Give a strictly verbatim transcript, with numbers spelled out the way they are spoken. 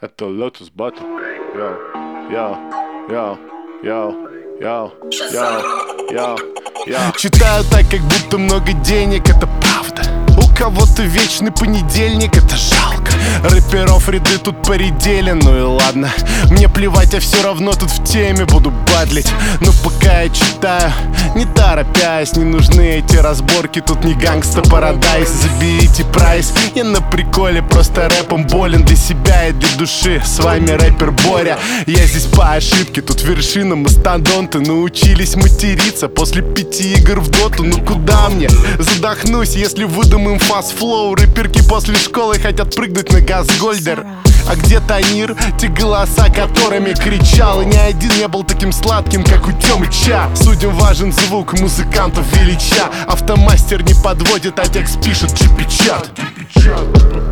Это Lotus Battle. Йоу, йоу, йоу, йоу, йоу, йоу, йоу, йоу. Читаю так, как будто много денег, это правда. У кого-то вечный понедельник, это жалко. Рэперов ряды тут поредели, ну и ладно. Мне плевать, я все равно тут в теме буду батлить. Но пока я читаю, не торопясь, не нужны эти разборки, тут не Gangsta Paradise. Заберите прайс, я на приколе, просто рэпом болен для себя и для души. С вами рэпер Боря, я здесь по ошибке, тут вершина мастодонты. Научились материться после пяти игр в доту. Ну куда мне? Задохнусь, если выдам им фаст-флоу. Рэперки после школы хотят прыгнуть на Газгольдер. А где Танир? Те голоса, которыми кричал. И ни один не был таким сладким, как у Тёмыча. Судям важен звук музыкантов велича. Автомастер не подводит, а текст пишет чипичат.